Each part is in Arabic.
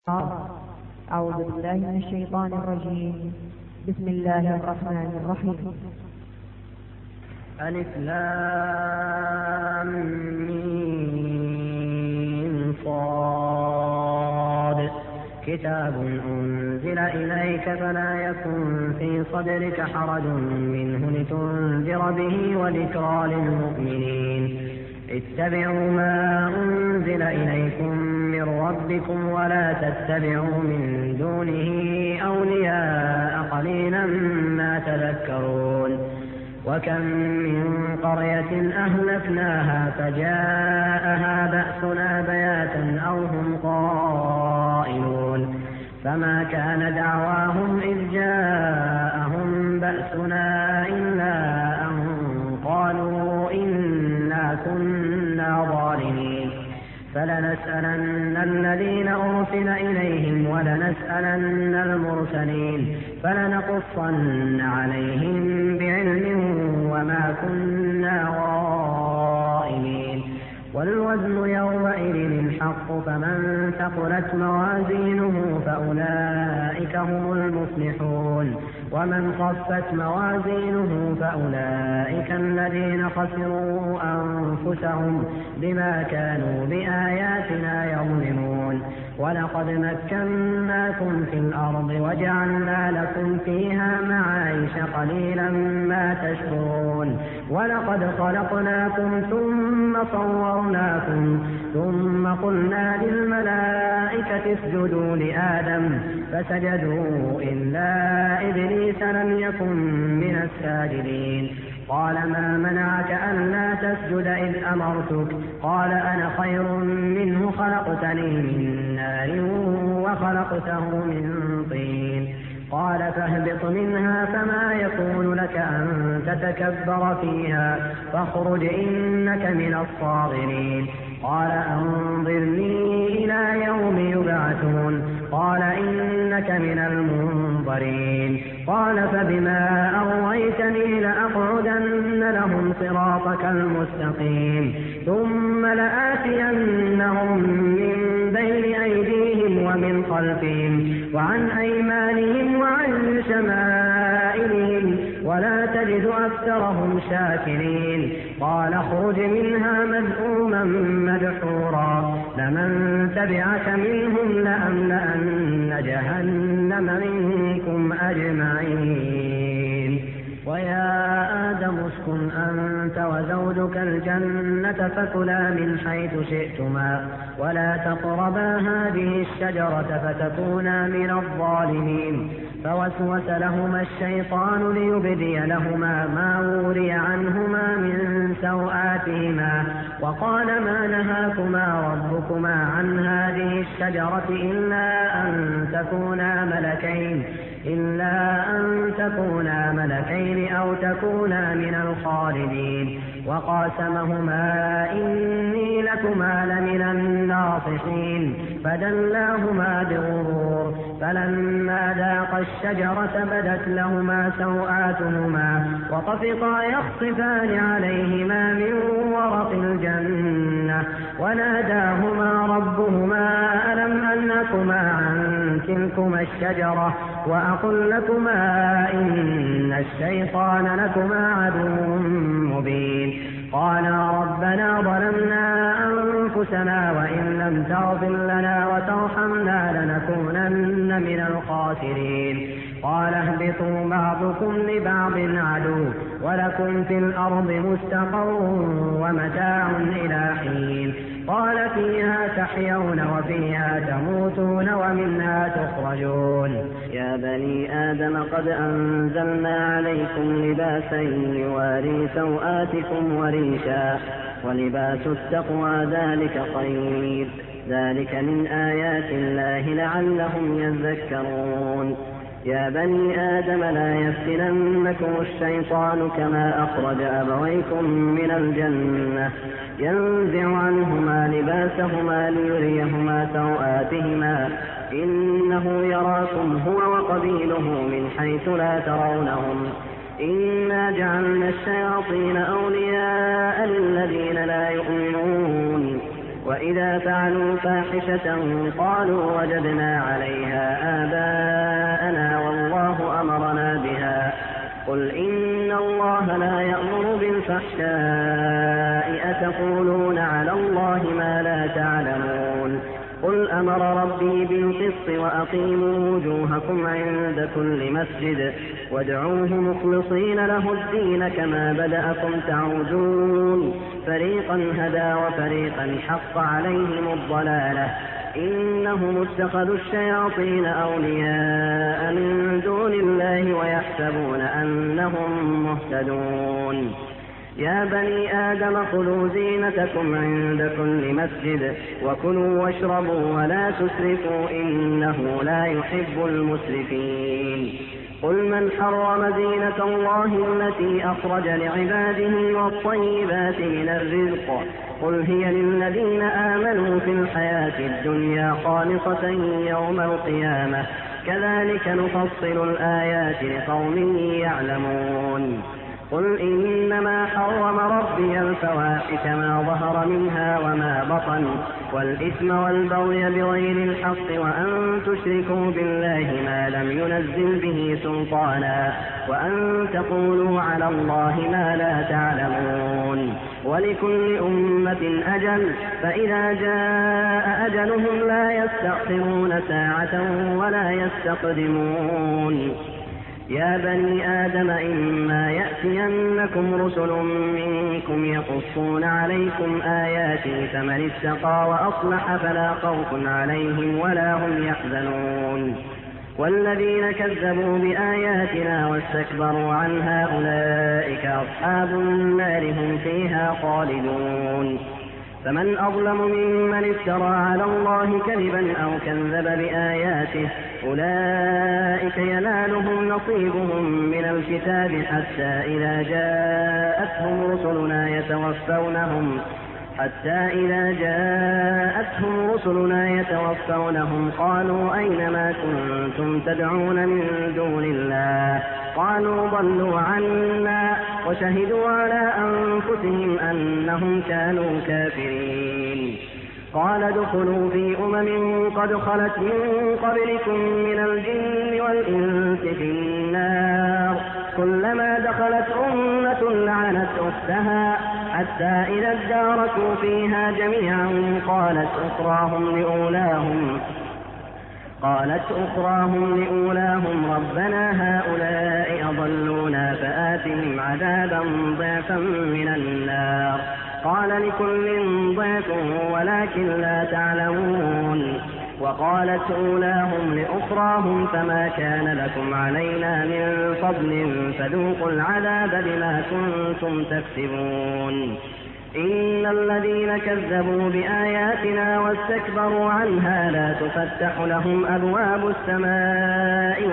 أعوذ بالله من الشيطان الرجيم. بسم الله الرحمن الرحيم. ألف لام ميم صاد كتاب أنزل إليك فلا يكن في صدرك حرج منه لتنذر به وذكرى للمؤمنين. اتبعوا ما أنزل إليكم من ربكم ولا تتبعوا من دونه أولياء قليلا ما تذكرون. وكم من قرية أهلكناها فجاءها بأسنا بياتا أو هم قائلون فما كان دعواهم إذ جاءهم بأسنا إلا أن قالوا إنا كنا ظالمين. فلنسألن الذين أرسل إليهم ولنسألن المرسلين فلنقصن عليهم بعلم وما كنا غائبين. والوزن يومئذ الحق فمن ثقلت موازينه فأولئك هم المفلحون ومن خفت موازينه فأولئك الذين خسروا أنفسهم بما كانوا بآياتنا يظلمون. ولقد مكناكم في الأرض وجعلنا لكم فيها معايش قليلا ما تشكرون. ولقد خلقناكم ثم صورناكم ثم قلنا للملائكة اسجدوا لآدم فسجدوا إلا إبليس لم يكن من الساجدين. قال ما منعك ألا تسجد إذ أمرتك؟ قال أنا خير منه خلقتني من نار وخلقته من طين. قال فاهبط منها فما يكون لك أن تتكبر فيها فاخرج إنك من الصاغرين. قال أنظرني إلى يوم يبعثون. قال إنك من المنظرين. قال فبما أغويتني لأقعدن لهم صراطك المستقيم ثم لآتينهم من بين أيديهم ومن خلفهم وعن أيمانهم وعن شمائلهم ولا تجد أكثرهم شاكرين. قال اخرج منها مذءوما مدحورا لمن تبعك منهم لأملأن جهنم منكم أجمعين. ويا آدم اسكن أنت وزوجك الجنة فكلا من حيث شئتما ولا تقربا هذه الشجرة فتكونا من الظالمين. فوسوس لهما الشيطان ليبدي لهما ما وري عنهما من سوآتهما وقال ما نهاكما ربكما عن هذه الشجرة إلا أن تكونا ملكين أو تكونا من الخالدين. وقاسمهما إني لكما لمن الناصحين فدلاهما بغرور فلما ذاقا الشجرة بدت لهما سوآتهما وطفقا يخصفان عليهما من ورق الجنة وناداهما ربهما ألم أنهكما عن تلكما الشجرة وأقل لكما إن الشيطان لكما عدو مبين. قالا ربنا ظلمنا أنفسنا وإن لم تغفر لنا وترحمنا لنكونن من الخاسرين. قال اهبطوا بعضكم لبعض عدو ولكم في الأرض مستقر ومتاع إلى حين. قال فيها تحيون وفيها تموتون ومنها تخرجون. يا بني آدم قد أنزلنا عليكم لباسا يواري سوآتكم وريشا ولباس التقوى ذلك خير ذلك من آيات الله لعلهم يذكرون. يا بني آدم لا يفتننكم الشيطان كما أخرج أبويكم من الجنة ينزع عنهما لباسهما ليريهما سوآتهما إنه يراكم هو وقبيله من حيث لا ترونهم إنا جعلنا الشياطين أولياء للذين لا يؤمنون وإذا فعلوا فاحشة قالوا وجدنا عليها آباءنا والله أمرنا بها قل إن الله لا يأمر بالفحشاء أتقولون على الله ما لا تعلمون قل أمر ربي بالقسط وأقيموا وجوهكم عند كل مسجد وادعوه مخلصين له الدين كما بدأكم تعودون فريقا هدى وفريقا حق عليهم الضلالة إنهم اتخذوا الشياطين أولياء من دون الله ويحسبون أنهم مهتدون يا بني آدم خذوا زينتكم عند كل مسجد وكلوا واشربوا ولا تسرفوا إنه لا يحب المسرفين قل من حرم زينة الله التي أخرج لعباده والطيبات من الرزق قل هي للذين آمنوا في الحياة الدنيا خالصة يوم القيامة كذلك نفصل الآيات لقوم يعلمون قل إنما حرم ربي الفواحش ما ظهر منها وما بطن والإثم والبغي بغير الحق وأن تشركوا بالله ما لم ينزل به سلطانا وأن تقولوا على الله ما لا تعلمون ولكل أمة أجل فإذا جاء أجلهم لا يستأخرون ساعة ولا يستقدمون يا بني آدم إما يأتينكم رسل منكم يقصون عليكم آياتي فمن اتقى وأصلح فلا خوف عليهم ولا هم يحزنون والذين كذبوا بآياتنا واستكبروا عنها أولئك أصحاب النار هم فيها خالدون فمن أظلم ممن افترى على الله كذبا أو كذب بآياته أولئك ينالهم نصيبهم من الكتاب حتى إذا جاءتهم رسلنا يتوفونهم قالوا أين ما كنتم تدعون من دون الله قالوا ضلوا عنا وشهدوا على أنفسهم أنهم كانوا كافرين قال ادخلوا في قد خلت من قبلكم من الجن والإنس في النار كلما دخلت أمة لعنت أختها حتى إذا اداركوا فيها جميعا قالت أخراهم لأولاهم ربنا هؤلاء أضلونا فآتهم عذابا ضعفا من النار قال لكل ضعف ولكن لا تعلمون وقالت أولاهم لأخراهم فما كان لكم علينا من فضل فذوقوا العذاب بما كنتم تكسبون إن الذين كذبوا بآياتنا واستكبروا عنها لا تفتح لهم أبواب السماء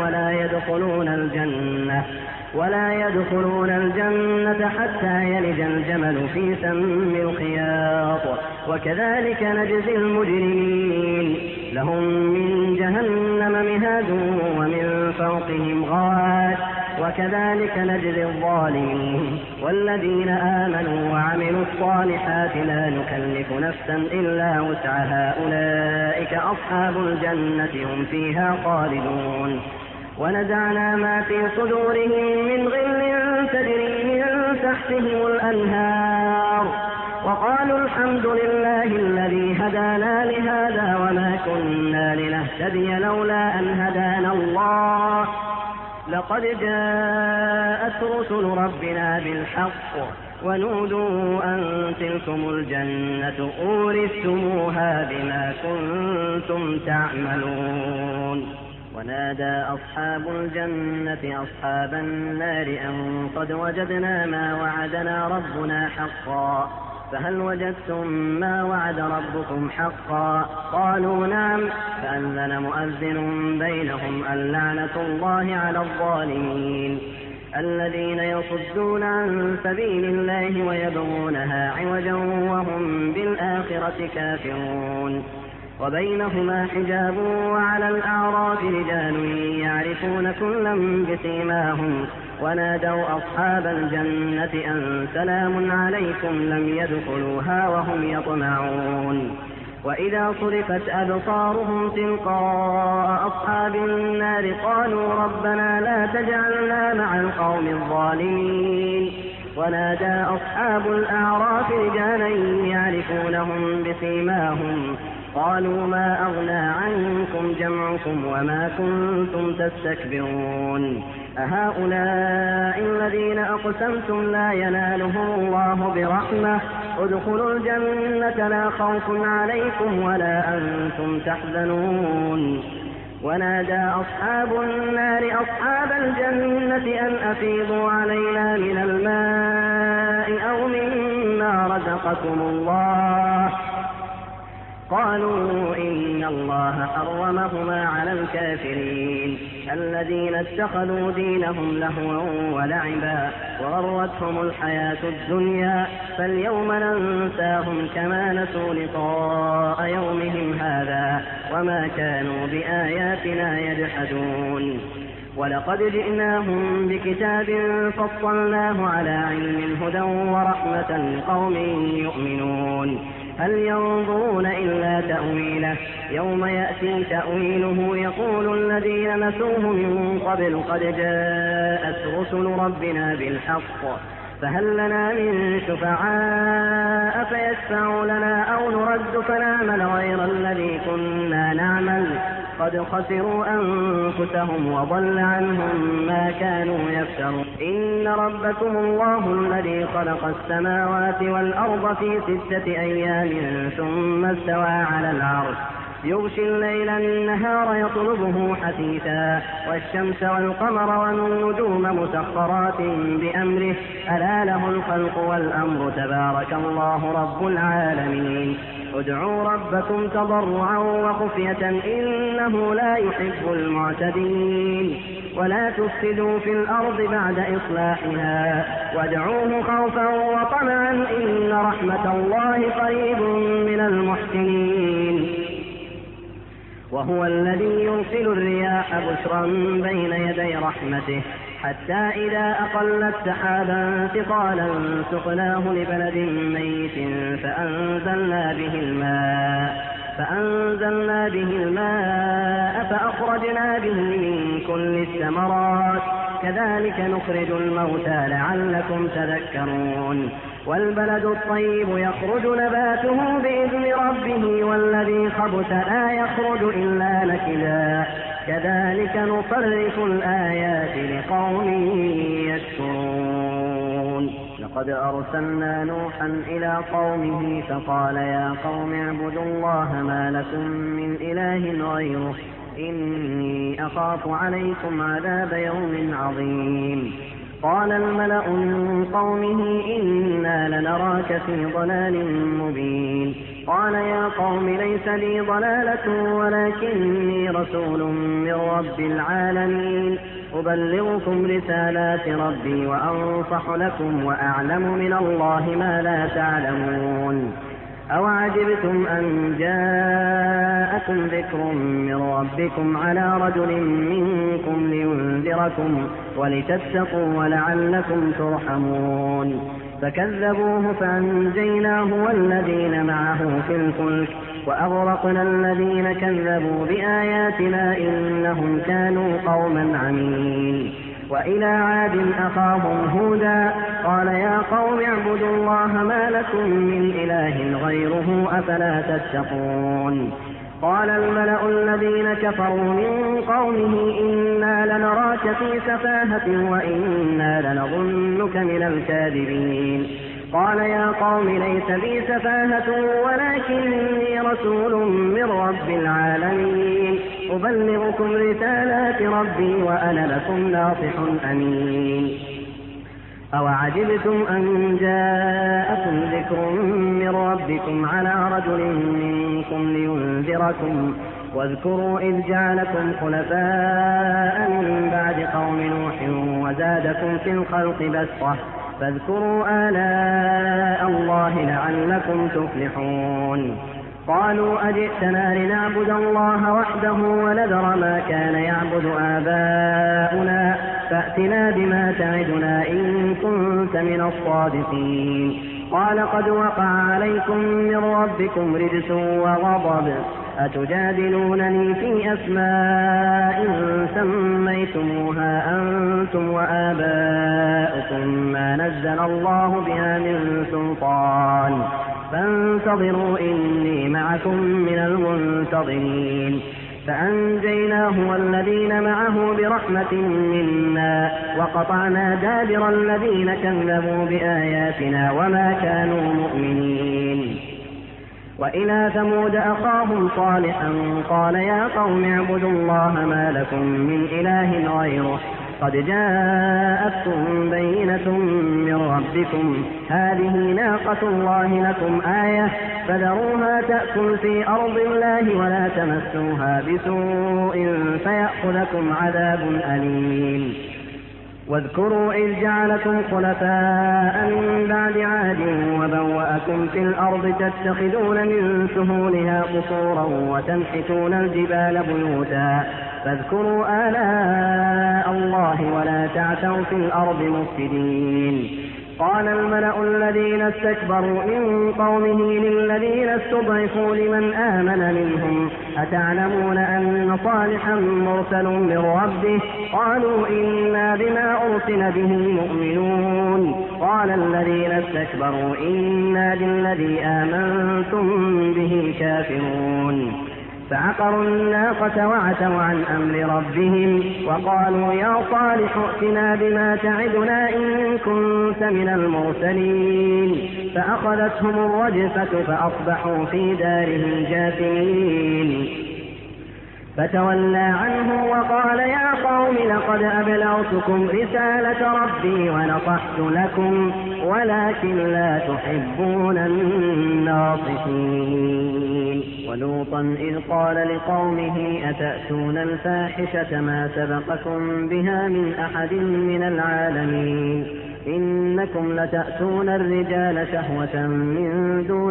ولا يدخلون الجنة حتى يلج الجمل في سم الخياط وكذلك نجزي المجرمين لهم من جهنم مهاد ومن فوقهم غواش وكذلك نجزي الظالمين والذين آمنوا وعملوا الصالحات لا نكلف نفسا إلا وسعها أولئك أصحاب الجنة هم فيها خالدون ونزعنا ما في صدورهم من غل تجري من تحتهم الأنهار وقالوا الحمد لله الذي هدانا لهذا وما كنا لنهتدي لولا أن هدانا الله لقد جاءت رسل ربنا بالحق ونودوا أن تلكم الجنة أورثتموها بما كنتم تعملون ونادى أصحاب الجنة أصحاب النار أن قد وجدنا ما وعدنا ربنا حقا فهل وجدتم ما وعد ربكم حقا قالوا نعم فأذن مؤذن بينهم اللعنة الله على الظالمين الذين يصدون عن سبيل الله ويبغونها عوجا وهم بالآخرة كافرون وبينهما حجاب وعلى الأعراف رجال يعرفون كلا بسيماهم ونادوا أصحاب الجنة أن سلام عليكم لم يدخلوها وهم يطمعون وإذا صرفت أبصارهم تلقاء أصحاب النار قالوا ربنا لا تجعلنا مع القوم الظالمين ونادى أصحاب الأعراف رجالا يعرفونهم بسيماهم قالوا ما أغنى عنكم جمعكم وما كنتم تستكبرون أهؤلاء الذين أقسمتم لا ينالهم الله برحمة ادخلوا الجنة لا خوف عليكم ولا أنتم تحزنون ونادى أصحاب النار أصحاب الجنة أن أفيضوا علينا من الماء أو مما رزقكم الله قالوا إن الله حرمهما على الكافرين الذين اتخذوا دينهم لهوا ولعبا وغرتهم الحياة الدنيا فاليوم ننساهم كما نسوا لقاء يومهم هذا وما كانوا بآياتنا يجحدون ولقد جئناهم بكتاب فصلناه على علم هدى ورحمة لقوم يؤمنون هل ينظرون إلا تأويله يوم يأتي تأويله يقول الذين نسوه من قبل قد جاءت رسل ربنا بالحق فهل لنا من شفعاء فيشفعوا لنا أو نرد فنعمل غير الذي كنا نعمل قد خسروا أنفسهم وضل عنهم ما كانوا يفترون إن ربكم الله الذي خلق السماوات والأرض في 6 أيام ثم استوى على العرش يغشي الليل النهار يطلبه حثيثا والشمس والقمر والنجوم مسخرات بأمره ألا له الخلق والأمر تبارك الله رب العالمين ادعوا ربكم تضرعا وخفية إنه لا يحب المعتدين ولا تفسدوا في الأرض بعد إصلاحها وادعوه خوفا وطمعا إن رحمة الله قريب من المحسنين وهو الذي يرسل الرياح بشرا بين يدي رحمته حتى إذا أقلت سحابا ثقالا سقناه لبلد ميت فأنزلنا به الماء فأخرجنا به من كل الثمرات كذلك نخرج الموتى لعلكم تذكرون والبلد الطيب يخرج نباته بإذن ربه والذي خبث لا يخرج إلا نكدا كذلك نصرف الآيات لقوم يشكرون لقد أرسلنا نوحا إلى قومه فقال يا قوم اعبدوا الله ما لكم من إله غيره إني أخاف عليكم عذاب يوم عظيم قال الملأ من قومه إنا لنراك في ضلال مبين قال يا قوم ليس لي ضلالة ولكني رسول من رب العالمين أبلغكم رسالات ربي وأنصح لكم وأعلم من الله ما لا تعلمون أوعجبتم أن جاءكم ذكر من ربكم على رجل منكم لينذركم ولتتقوا ولعلكم ترحمون فكذبوه فأنجيناه والذين معه في الفلك وأغرقنا الذين كذبوا بآياتنا إنهم كانوا قوما عمين وإلى عاد أخاهم هودا قال يا قوم اعبدوا الله ما لكم من إله غيره أفلا تتقون قال الملأ الذين كفروا من قومه إنا لنراك في سفاهة وإنا لنظنك من الكاذبين قال يا قوم ليس بي سفاهة ولكني رسول من رب العالمين أبلغكم رسالات ربي وأنا لكم ناصح أمين أوعجبتم أن جاءكم ذكر من ربكم على رجل منكم لينذركم واذكروا إذ جعلكم خلفاء من بعد قوم نوح وزادكم في الخلق بسطة فاذكروا آلاء الله لعلكم تفلحون قالوا أجئتنا لنعبد الله وحده ونذر ما كان يعبد آباؤنا فأتنا بما تعدنا إن كنت من الصادقين. قال قد وقع عليكم من ربكم رجس وغضب أتجادلونني في أسماء سميتموها أنتم وآباؤكم ما نزل الله بها من سلطان فانتظروا إني معكم من المنتظرين. فأنجيناه والذين معه برحمة منا وقطعنا دابر الذين كذبوا بآياتنا وما كانوا مؤمنين. وإلى ثمود أخاهم صالحا قال يا قوم اعبدوا الله ما لكم من إله غيره قد جاءتكم بينة من ربكم هذه ناقة الله لكم آية فذروها تأكل في أرض الله ولا تمسوها بسوء فيأخذكم عذاب أليم. واذكروا إذ جعلكم خلفاء من بعد عاد وبوأكم في الأرض تتخذون من سهولها قصورا وتنحتون الجبال بيوتا فاذكروا آلاء الله ولا تعثوا في الأرض مفسدين. قال الملأ الذين استكبروا من قومه للذين استضعفوا لمن آمن منهم أتعلمون أن صالحا مرسل من ربه قالوا إنا بما أرسل به مؤمنون. قال الذين استكبروا إنا بالذي آمنتم به كافرون. فعقروا الناقة وعتوا عن أمر ربهم وقالوا يا صالح ائتنا بما تعدنا إن كنت من المرسلين. فأخذتهم الرجفة فأصبحوا في دارهم جاثمين. فتولى عنهم وقال يا قوم لقد أبلغتكم رسالة ربي ونصحت لكم ولكن لا تحبون الناصحين. ولوطا إذ قال لقومه أتأتون الفاحشة ما سبقكم بها من أحد من العالمين إنكم لتأتون الرجال شهوة من دون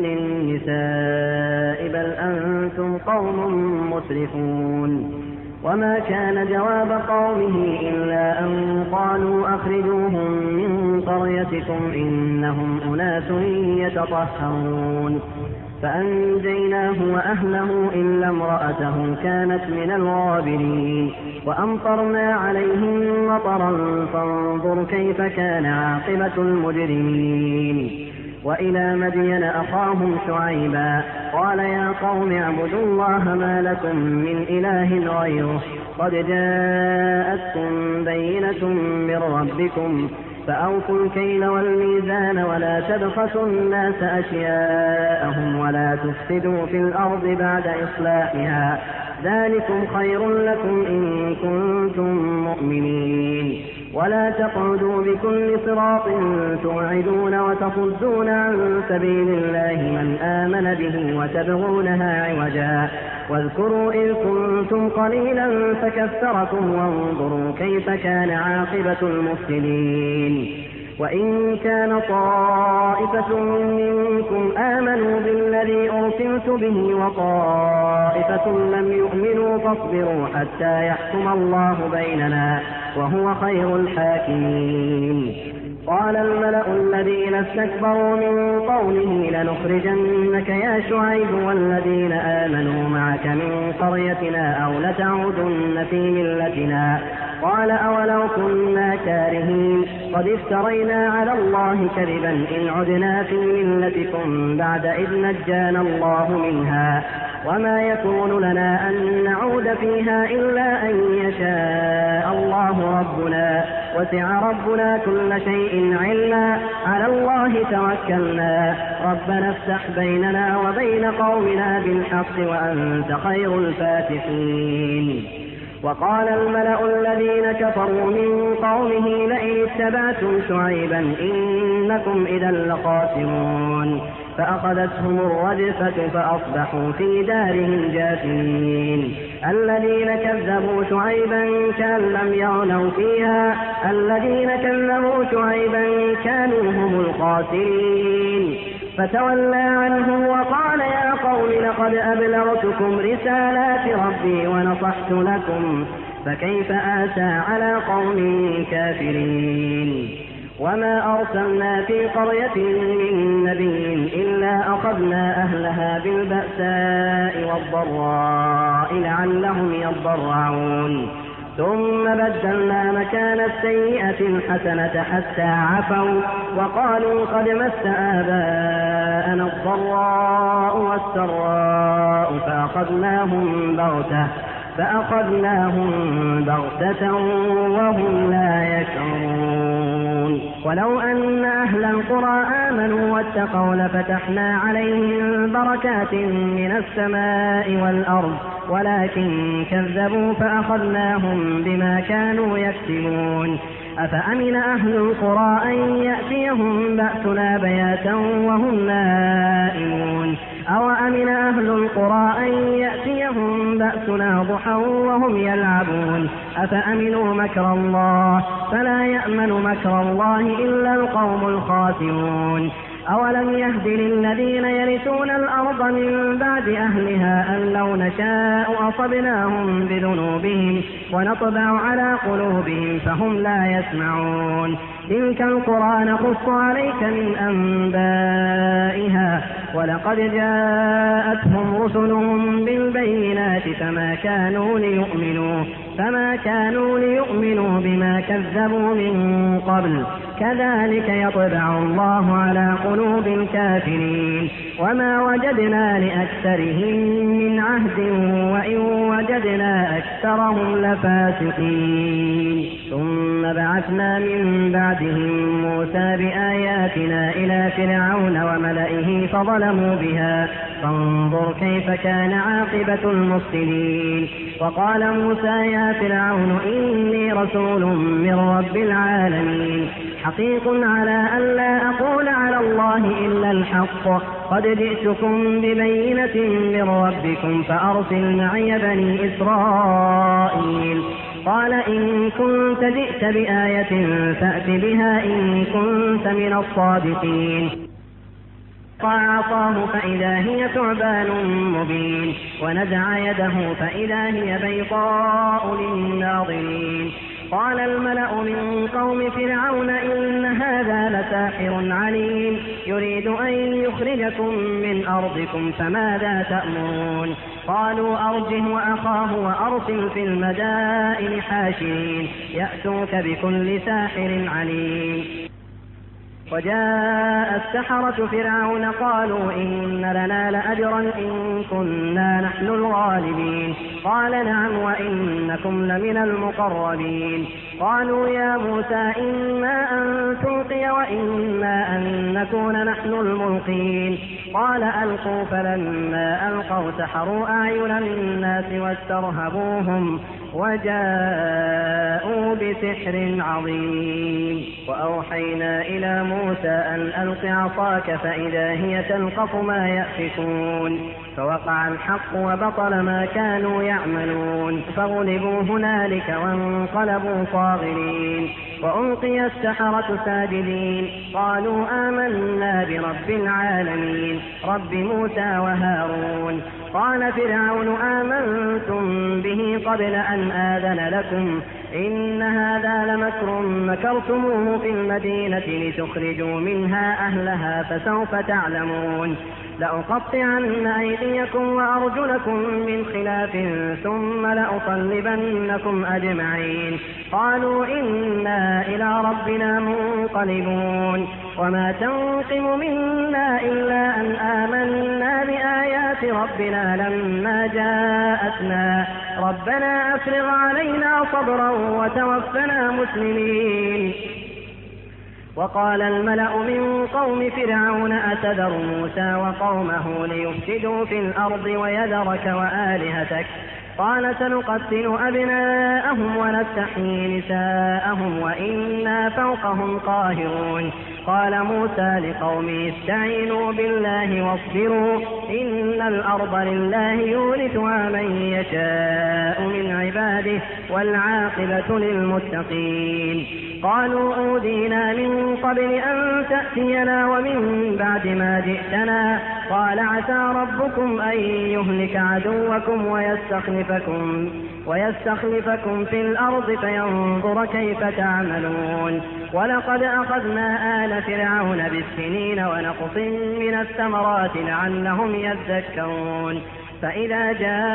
النساء بل أنتم قوم مسرفون. وما كان جواب قومه إلا أن قالوا أخرجوهم من قريتكم إنهم أناس يتطهرون. فأنجيناه وأهله إلا امرأته كانت من الغابرين. وأمطرنا عليهم مطرا فانظر كيف كان عاقبة المجرمين. وإلى مدين أخاهم شعيبا قال يا قوم اعبدوا الله ما لكم من إله غيره قد جاءتكم بينة من ربكم فأوفوا الكيل والميزان ولا تبخسوا الناس أشياءهم ولا تفسدوا في الأرض بعد إصلاحها ذلكم خير لكم إن كنتم مؤمنين. ولا تقعدوا بكل صراط توعدون وتصدون عن سبيل الله من آمن به وتبغونها عوجا واذكروا إذ كنتم قليلا فكثركم وانظروا كيف كان عاقبة المفسدين. وإن كان طائفة منكم آمنوا بالذي أرسلت به وطائفة لم يؤمنوا فاصبروا حتى يحكم الله بيننا وهو خير الحاكمين. قال الملأ الذين استكبروا من قومه لنخرجنك يا شعيب والذين آمنوا معك من قريتنا أو لتعودن في ملتنا. قال أولو كنا كارهين قد افترينا على الله كذبا إن عدنا في ملتكم بعد إذ نجانا الله منها وما يكون لنا أن نعود فيها إلا أن يشاء الله ربنا وسع ربنا كل شيء علما على الله توكلنا ربنا افتح بيننا وبين قومنا بالحق وأنت خير الفاتحين. وقال الملأ الذين كفروا من قومه لئن اتبعتم شعيبا إنكم إذا لخاسرون. فأخذتهم الرجفة فأصبحوا في دارهم جاثمين. الذين كذبوا شعيبا كأن لم يغنوا فيها الذين كذبوا شعيبا كانوا هم الخاسرين. فتولى عنهم وقال يا قوم لقد أبلغتكم رسالات ربي ونصحت لكم فكيف آسى على قوم كافرين. وما أرسلنا في قرية من نبي إلا أخذنا أهلها بالبأساء والضراء لعلهم يضرعون ثم بدلنا مكان السيئة الحسنة حتى عفوا وقالوا قد مس آباءنا الضراء والسراء فأخذناهم بغتة وهم لا يشعرون. ولو أن أهل القرى آمنوا واتقوا لفتحنا عليهم بركات من السماء والأرض ولكن كذبوا فأخذناهم بما كانوا يكسبون. أفأمن أهل القرى أن يأتيهم بأسنا بياتا وهم نائمون أو أمن أهل القرى أن يأتيهم بأسنا ضحى وهم يلعبون أفأمنوا مكر الله فلا يأمن مكر الله إلا القوم الخاسرون. أولم يهد للذين يرثون الأرض من بعد أهلها أن لو نشاء أصبناهم بذنوبهم ونطبع على قلوبهم فهم لا يسمعون. تلك القرى نقص عليك من أنبائها ولقد جاءتهم رسلهم بالبينات فما كانوا ليؤمنوا بما كذبوا من قبل كذلك يطبع الله على قلوب الكافرين. وما وجدنا لأكثرهم من عهد وإن وجدنا أكثرهم لفاسقين. ثم بعثنا من بعدهم موسى بآياتنا إلى فرعون وملئه فظلموا بها فانظر كيف كان عاقبة المفسدين. وقال موسى يا فرعون إني رسول من رب العالمين حقيق على أن لا أقول على الله إلا الحق قد جئتكم ببينة من ربكم فأرسل معي بني إسرائيل. قال إن كنت جئت بآية فأت بها إن كنت من الصادقين. فعصاه فإذا هي ثعبان مبين ونزع يده فإذا هي بيضاء للناظرين. قال الملأ من قوم فرعون إن هذا لساحر عليم يريد أن يخرجكم من أرضكم فماذا تأمرون. قالوا أرجه وأخاه وأرسل في المدائن حاشرين يأتوك بكل ساحر عليم. وجاء السحرة فرعون قالوا إن لنا لأجرا إن كنا نحن الغالبين. قال نعم وإنكم لمن المقربين. قالوا يا موسى إما أن تلقي وإما أن نكون نحن الملقين. قال ألقوا فلما ألقوا سحروا أعين الناس واسترهبوهم وجاءوا بسحر عظيم. وأوحينا إلى موسى أن ألق عصاك فإذا هي تلقف ما يأفكون فوقع الحق وبطل ما كانوا يعملون فغلبوا هنالك وانقلبوا صاغرين. وألقي السحرة ساجدين قالوا آمنا برب العالمين رب موسى وهارون. قال فرعون آمنتم به قبل أن آذن لكم إن هذا لمكر مكرتموه في المدينة لتخرجوا منها أهلها فسوف تعلمون. لأقطعن أيديكم وأرجلكم من خلاف ثم لأصلبنكم أجمعين. قالوا إنا إلى ربنا منقلبون. وما تنقم منا إلا أن آمنا بآيات ربنا لما جاءتنا ربنا أفرغ علينا صبرا وتوفنا مسلمين. وقال الملأ من قوم فرعون أتذر موسى وقومه ليفسدوا في الأرض ويذرك وآلهتك قال سنقتل أبناءهم ونستحيي نساءهم وإنا فوقهم قاهرون. قال موسى لقومه استعينوا بالله واصبروا إن الأرض لله يورثها من يشاء من عباده والعاقبة للمتقين. قالوا أوذينا من قبل أن تأتينا ومن بعد ما جئتنا قال عسى ربكم أن يهلك عدوكم ويستخلفكم في الأرض فينظر كيف تعملون. ولقد أخذنا آل فرعون بالسنين ونقص من الثمرات لعلهم يذكرون. فإذا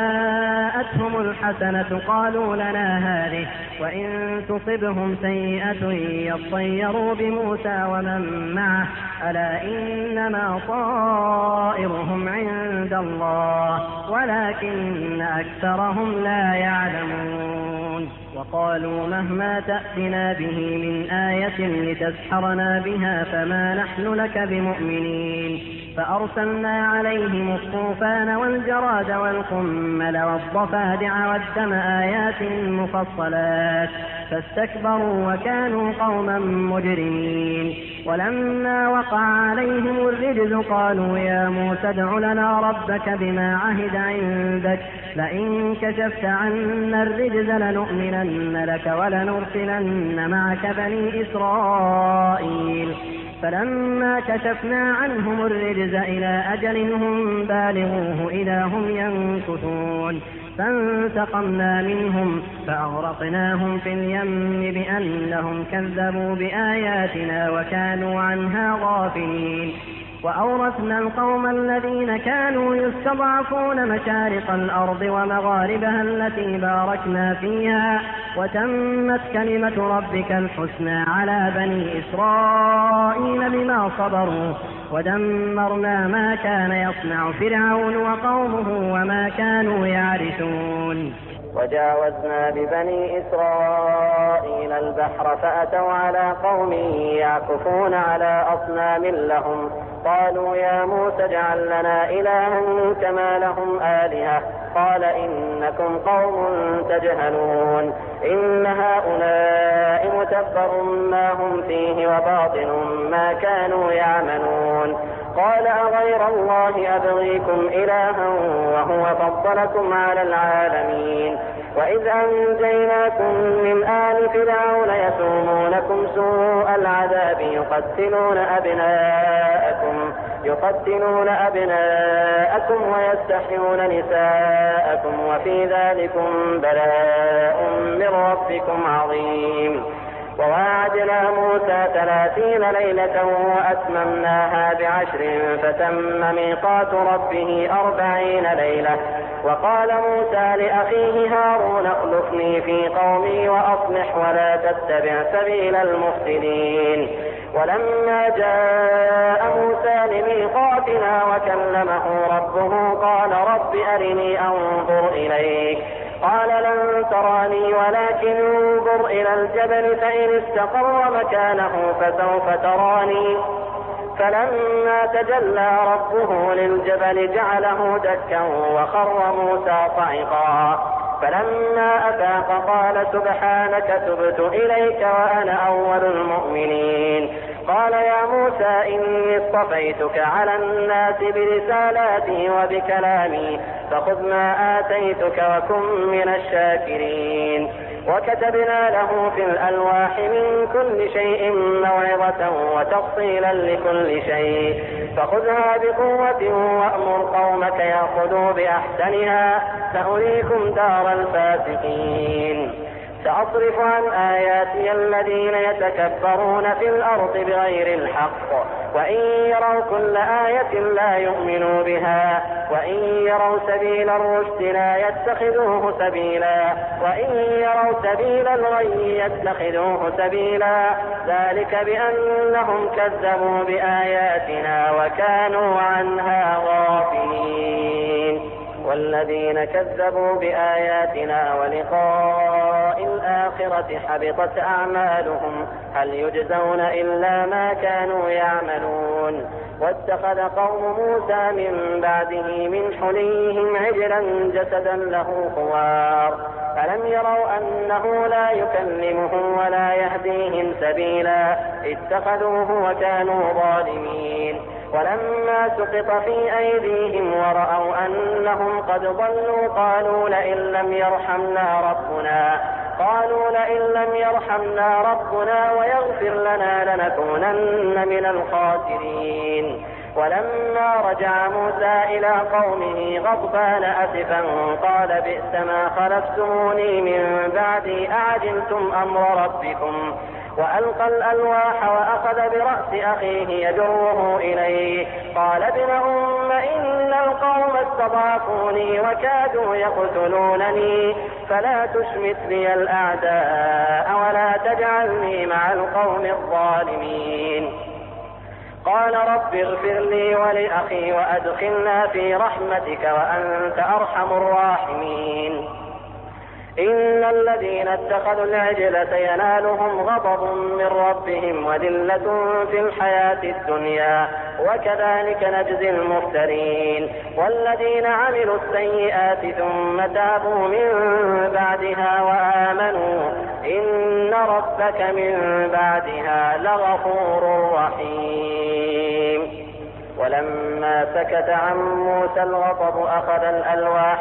جاءتهم الحسنة قالوا لنا هذه وإن تصبهم سيئة يطيروا بموسى ومن معه ألا إنما طائرهم عند الله ولكن أكثرهم لا يعلمون. وقالوا مهما تأتنا به من آية لتسحرنا بها فما نحن لك بمؤمنين. فأرسلنا عليهم الطوفان والجراد والقمل والضفادع والدم آيات مفصلات فاستكبروا وكانوا قوما مجرمين. ولما وقع عليهم الرجز قالوا يا موسى ادع لنا ربك بما عهد عندك لئن كشفت عنا الرجز لنؤمنن لك ولنرسلن معك بني إسرائيل. فلما كشفنا عنهم الرجز إلى أجل هم بالغوه إذا هم ينكثون فانتقمنا منهم فأغرقناهم في اليم بأنهم كذبوا بآياتنا وكانوا عنها غافلين. وأورثنا القوم الذين كانوا يستضعفون مشارق الأرض ومغاربها التي باركنا فيها وتمت كلمة ربك الحسنى على بني إسرائيل بما صبروا ودمرنا ما كان يصنع فرعون وقومه وما كانوا يعرشون. وجاوزنا ببني إسرائيل البحر فأتوا على قوم يعكفون على أصنام لهم قالوا يا موسى اجعل لنا إلها كما لهم آلهة قال إنكم قوم تجهلون إن هؤلاء متبر ما هم فيه وباطل ما كانوا يعملون. قال أغير الله أبغيكم إلها وهو فضلكم على العالمين. وإذ أنجيناكم من آل فرعون يسومونكم سوء العذاب يقتلون أبناءكم ويستحيون نساءكم وفي ذلكم بلاء من ربكم عظيم. وواعدنا موسى 30 ليلة وأتممناها ب10 فتم ميقات ربه 40 ليلة. وقال موسى لأخيه هارون اخلفني في قومي وأصلح ولا تتبع سبيل المفسدين. ولما جاء موسى لميقاتنا وكلمه ربه قال رب أرني أنظر إليك قال لن تراني ولكن انظر إلى الجبل فإن استقر مكانه فسوف تراني. فلما تجلى ربه للجبل جعله دكا وخر موسى صعقا. فلما أفاق قال سبحانك تبت إليك وأنا أول المؤمنين. قال يا موسى إني اصطفيتك على الناس برسالاتي وبكلامي فخذ ما آتيتك وكن من الشاكرين. وكتبنا له في الألواح من كل شيء موعظة وتفصيلا لكل شيء فخذها بقوة وأمر قومك يأخذوا بأحسنها سأريكم دار الفاسقين. سأصرف عن آياتي الذين يتكبرون في الأرض بغير الحق وإن يروا كل آية لا يؤمنوا بها وإن يروا سبيل الرشد لا يتخذوه سبيلا وإن يروا سبيل الغي يتخذوه سبيلا ذلك بأنهم كذبوا بآياتنا وكانوا عنها غافلين. والذين كذبوا بآياتنا ولقاء الآخرة الآخرة حبطت أعمالهم هل يجزون إلا ما كانوا يعملون. واتخذ قوم موسى من بعده من حليهم عجلا جسدا له خوار ألم يروا أنه لا يكلمهم ولا يهديهم سبيلا اتخذوه وكانوا ظالمين. ولما سقط في أيديهم ورأوا أنهم قد ضلوا قالوا لئن لم يرحمنا ربنا ويغفر لنا لنكونن من الخاسرين. ولما رجع موسى إلى قومه غضبان أسفا قال بئس ما خلفتموني من بعدي أعجلتم أمر ربكم. وألقى الألواح وأخذ برأس أخيه يجره إليه قال ابن أم إن القوم استضعفوني وكادوا يقتلونني فلا تشمت بي الأعداء ولا تجعلني مع القوم الظالمين. قال رب اغفر لي ولأخي وأدخلنا في رحمتك وأنت أرحم الراحمين. إن الذين اتخذوا العجل سينالهم غضب من ربهم وذلة في الحياة الدنيا وكذلك نجزي المفترين. والذين عملوا السيئات ثم تابوا من بعدها وآمنوا إن ربك من بعدها لغفور رحيم. ولما سكت عن موسى الغضب أخذ الألواح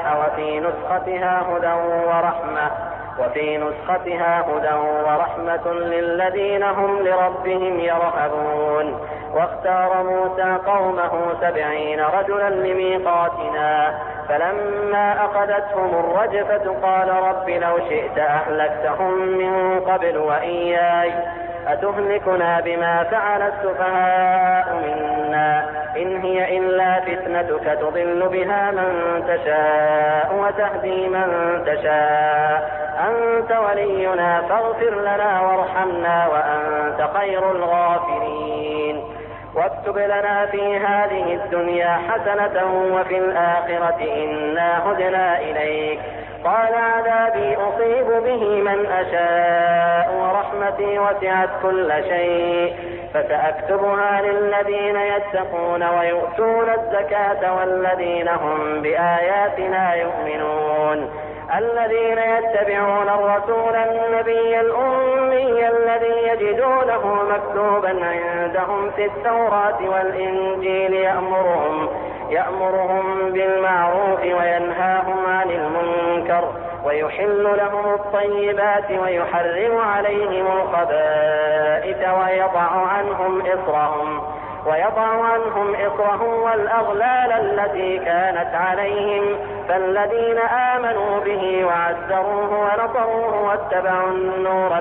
وفي نسختها هدى ورحمة للذين هم لربهم يرهبون. واختار موسى قومه 70 رجلا لميقاتنا فلما أخذتهم الرجفة قال رب لو شئت أهلكتهم من قبل وإياي أتهلكنا بما فعل السفهاء منا إن هي إلا فتنتك تضل بها من تشاء وتهدي من تشاء أنت ولينا فاغفر لنا وارحمنا وأنت خير الغافرين. واكتب لنا في هذه الدنيا حسنة وفي الآخرة إنا هدنا إليك. قال عذابي أصيب به من أشاء ورحمتي وسعت كل شيء فسأكتبها للذين يتقون ويؤتون الزكاة والذين هم بآياتنا يؤمنون. الذين يتبعون الرسول النبي الأمي الذي يجدونه مكتوبا عندهم في التوراة والإنجيل يأمرهم بالمعروف وينهاهم عن المنكر ويحل لهم الطيبات ويحرم عليهم الخبائث ويضع عنهم إصرهم والأغلال التي كانت عليهم فالذين آمنوا به وعزروه ونصروه واتبعوا النور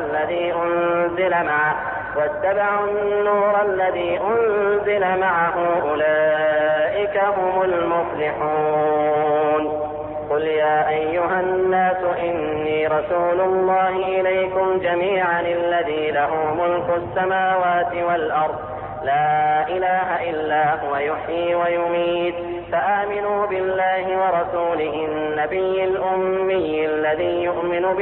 الذي أنزل معه أولئك هم المفلحون. قل يا أيها الناس إني رسول الله إليكم جميعا الذي له ملك السماوات والأرض لا إله إلا هو يحيي ويميت فآمنوا بالله ورسوله النبي الأمي الذي يؤمن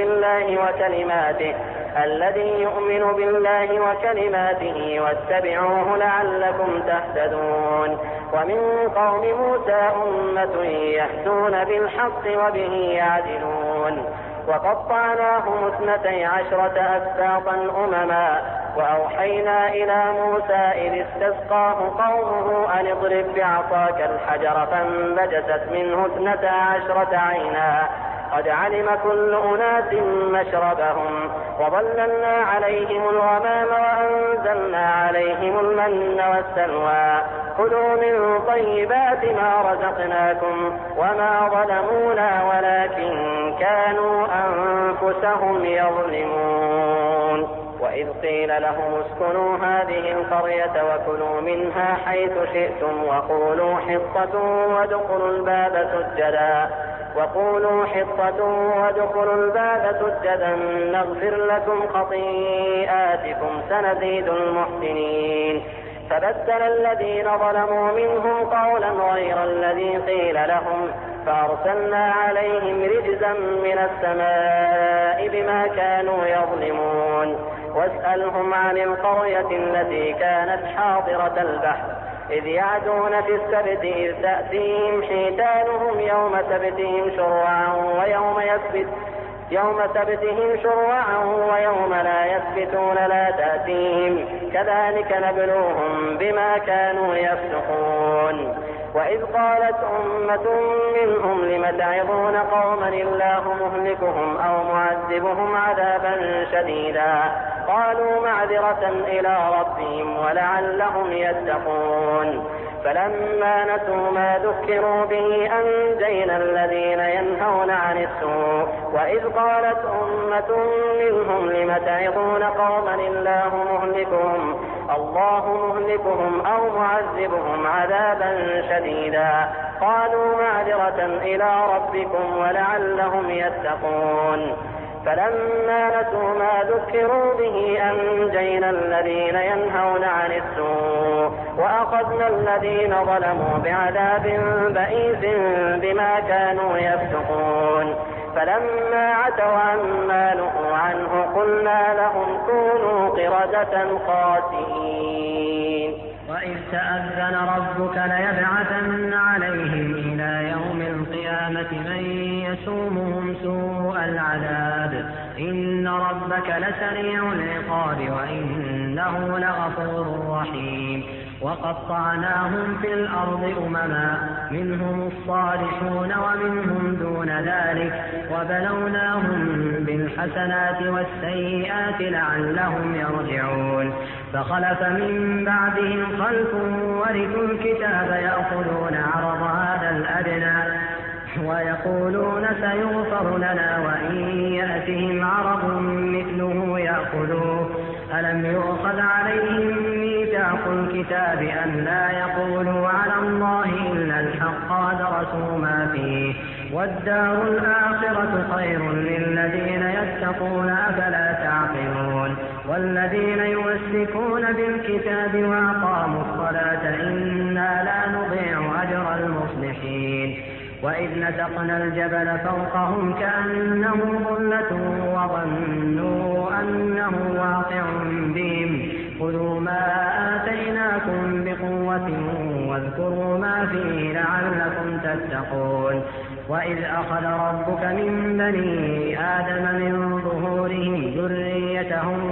بالله وكلماته واتبعوه لعلكم تهتدون. ومن قوم موسى أمة يهدون بالحق وبه يعدلون. وقطعناهم 12 أسباطا أمما وأوحينا إلى موسى إذ استسقاه قومه أن اضرب بعصاك الحجر فانبجست منه 12 عينا قد علم كل أناس مشربهم وظللنا عليهم الغمام وأنزلنا عليهم المن والسلوى كلوا من طيبات ما رزقناكم وما ظلمونا ولكن كانوا أنفسهم يظلمون. وإذ قيل لهم اسكنوا هذه القرية وكلوا منها حيث شئتم وقولوا حطة وادخلوا الباب سجدا نغفر لكم خطيئاتكم سنزيد المحسنين. فبدل الذين ظلموا منهم قولا غير الذي قيل لهم فأرسلنا عليهم رجزا من السماء بما كانوا يظلمون. واسألهم عن القرية التي كانت حاضرة البحر إذ يعدون في السبت إذ تأتيهم حيتانهم يوم سبتهم شرعا ويوم لا يسبتون لا تأتيهم كذلك نبلوهم بما كانوا يفسقون. وإذ قالت أمة منهم لم تعظون قوما الله مهلكهم أو معذبهم عذابا شديدا قالوا معذرة إلى ربهم ولعلهم يتقون. فلما نسوا ما ذكروا به أنجينا الذين ينهون عن السوء. وإذ قالت أمة منهم لم تعظون قوما الله مهلكهم أو معذبهم عذابا شديدا قالوا معذرة إلى ربكم ولعلهم يتقون. فلما نسوا ما ذكروا به أنجينا الذين ينهون عن السوء وأخذنا الذين ظلموا بعذاب بئيس بما كانوا يفسقون. فلما عتوا عما نهوا عنه قلنا لهم كونوا قردة خاسئين. وإذ تأذن ربك ليبعثن عليهم إلى يوم القيامة من يسومهم سوء العذاب إن ربك لسريع العقاب وإنه لغفور رحيم. وقطعناهم في الأرض أمما منهم الصالحون ومنهم دون ذلك وبلوناهم بالحسنات والسيئات لعلهم يرجعون. فخلف من بعدهم خلف ورثوا الكتاب يأخذون عرض هذا الأدنى ويقولون سيغفر لنا وإن يأتهم عرض مثله يأخذوه. ألم يؤخذ عليهم ميثاق الكتاب أن لا يقولوا على الله إلا الحق ودرسوا ما فيه والدار الآخرة خير للذين يتقون أفلا تعقلون. والذين يمسكون بالكتاب وأقاموا الصلاة إنا لا نضيع أجر المصلحين. وإذ نتقنا الجبل فوقهم كأنه ظلة وظنوا أنه واقع بهم خذوا ما آتيناكم بقوة واذكروا ما فيه لعلكم تتقون. وإذ أخذ ربك من بني آدم من ظهورهم ذريتهم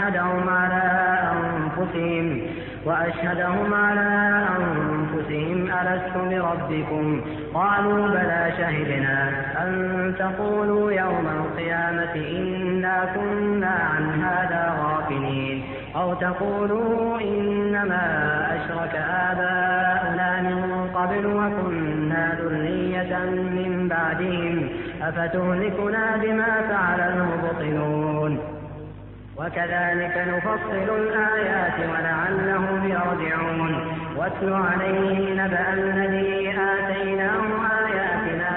وأشهدهم على أنفسهم ألست بربكم قالوا بلى شهدنا أن تقولوا يوم القيامة إنا كنا عن هذا غافلين أو تقولوا إنما أشرك آباؤنا من قبل وكنا ذرية من بعدهم أفتهلكنا بما فعل المبطلون. وكذلك نفصل الآيات ولعلهم يرجعون. واتل عليه نبأ الذي آتيناه آياتنا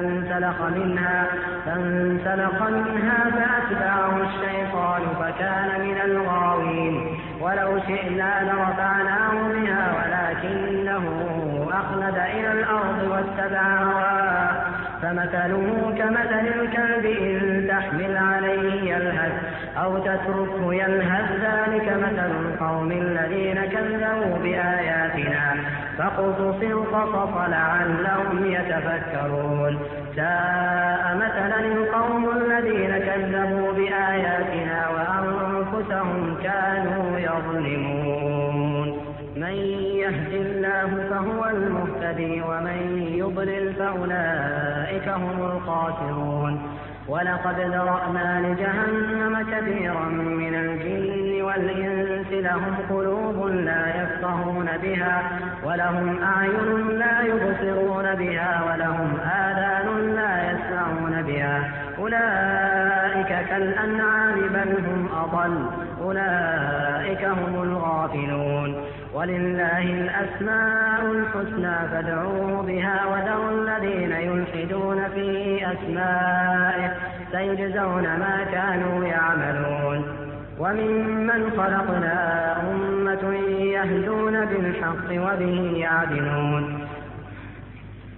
فانسلخ منها فأتبعه الشيطان فكان من الغاوين. ولو شئنا لرفعناه بها ولكنه أخلد إلى الأرض واتبع هواه فمثله كمثل الكلب إن تحمل عليه يلهث أو تتركه يلهث ذلك مثل القوم الذين كذبوا بآياتنا فاقصص القصص لعلهم يتفكرون. ساء مثلا القوم الذين كذبوا بآياتنا وأنفسهم كانوا يظلمون. من يهد الله فهو المهتدي ومن يضلل فأولئك هم الخاسرون. ولقد ذرأنا لجهنم كثيرا من الجن والإنس لهم قلوب لا يفقهون بها ولهم أعين لا يبصرون بها ولهم آذان لا يسمعون بها أولئك كالأنعام بل هم أضل أولئك هم الغافلون. ولله الأسماء الحسنى فادعوه بها وذروا الذين يلحدون في أسمائه سيجزون ما كانوا يعملون. وممن خلقنا أمة يهدون بالحق وبه يعدلون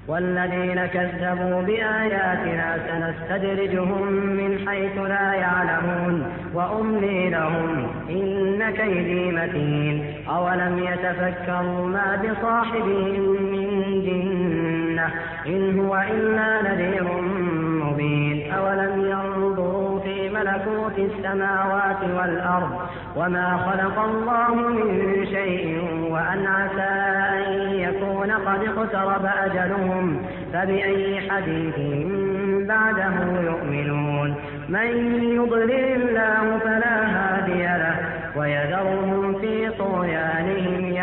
والذين كذبوا بآياتنا سنستدرجهم من حيث لا يعلمون وأملي لهم إن كيدي متين أولم يتفكروا ما بصاحبهم من جنة إن هو إلا نذير مبين أولم ينظروا في ملكوت السماوات والأرض وما خلق الله من شيء وأن عسى أن يكون قد اقترب أجلهم فبأي حديث بعده يؤمنون من يضلل الله فلا هادي له ويذرهم في طغيانهم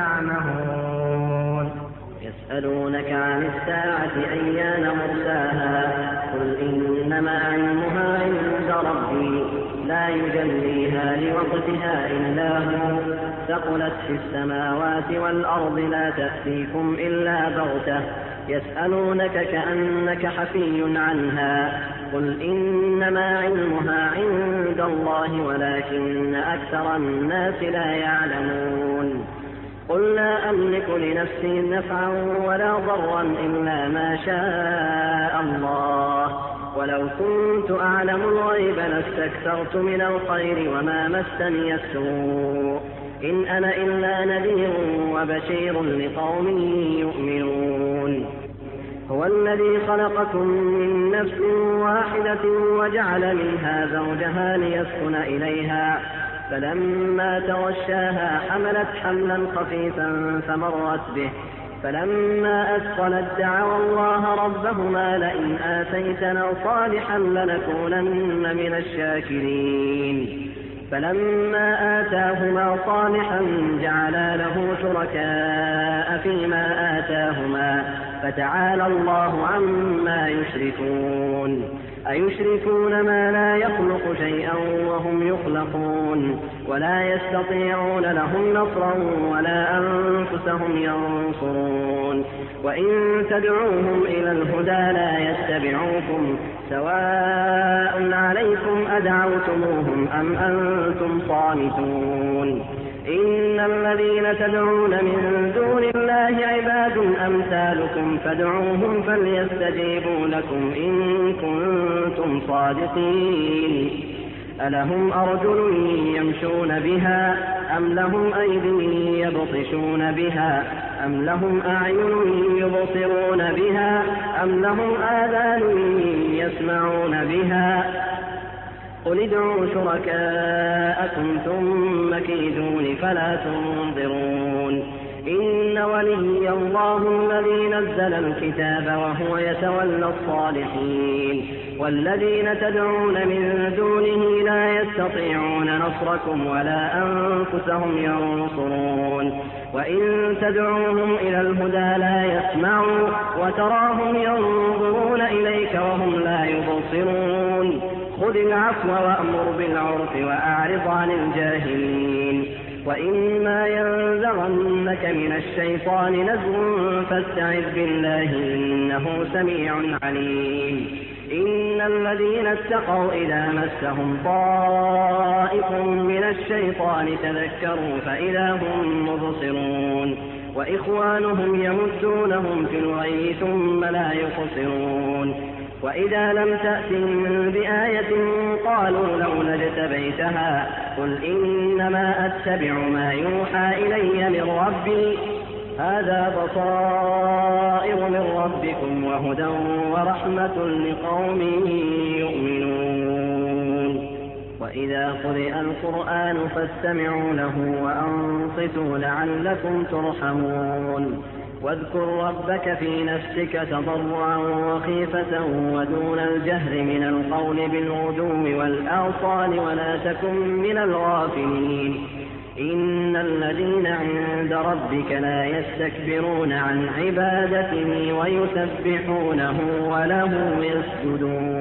يعمهون يسألونك عن الساعة أيان مرساها قل إنما علمها عند ربي لا يجليها لوقتها إلا هو ثقلت في السماوات والأرض لا تأتيكم إلا بغتة يسألونك كأنك حفي عنها قل إنما علمها عند الله ولكن أكثر الناس لا يعلمون قل لا أملك لنفسي نفعا ولا ضرا إلا ما شاء الله ولو كنت أعلم الغيب لاستكثرت من الخير وما مسني السوء إن أنا إلا نذير وبشير لقوم يؤمنون هو الذي خلقكم من نفس واحدة وجعل منها زوجها ليسكن إليها فلما تغشاها حملت حملا خفيفا فمرت به فلما أثقلت دعوا الله ربهما لئن آتيتنا صالحا لنكونن من الشاكرين فلما آتاهما صالحا جعلا له شركاء فيما آتاهما فتعالى الله عما يشركون أيشركون ما لا يخلق شيئا وهم يخلقون ولا يستطيعون لهم نصرا ولا أنفسهم ينصرون وإن تدعوهم إلى الهدى لا يتبعوكم سواء عليكم أدعوتموهم أم أنتم صامتون إن الذين تدعون من دون الله عباد أمثالكم فادعوهم فليستجيبوا لكم إن كنتم صادقين ألهم أرجل يمشون بها أم لهم أيدي يبطشون بها أم لهم أعين يبصرون بها أم لهم آذان يسمعون بها قل ادعوا شركاءكم ثم كيدون فلا تنظرون إن ولي الله الذي نزل الكتاب وهو يتولى الصالحين والذين تدعون من دونه لا يستطيعون نصركم ولا أنفسهم ينصرون وإن تدعوهم إلى الهدى لا يسمعوا وتراهم ينظرون إليك وهم لا يبصرون خذ العفو وأمر بالعرف وأعرض عن الجاهلين وإما ينزغنك من الشيطان نزغ فاستعذ بالله إنه سميع عليم إن الذين اتقوا إذا مسهم طائف من الشيطان تذكروا فإذا هم مبصرون وإخوانهم يمدونهم في الغي ثم لا يقصرون وإذا لم تأتهم بآية قالوا لولا اجتبيتها قل إنما أتبع ما يوحى إلي من ربي هذا بصائر من ربكم وهدى ورحمة لقوم يؤمنون وإذا قرئ القرآن فاستمعوا له وأنصتوا لعلكم ترحمون واذكر ربك في نفسك تضرعا وخيفة ودون الجهر من القول بالغدو والآصال ولا تكن من الغافلين إن الذين عند ربك لا يستكبرون عن عبادته ويسبحونه وله يسجدون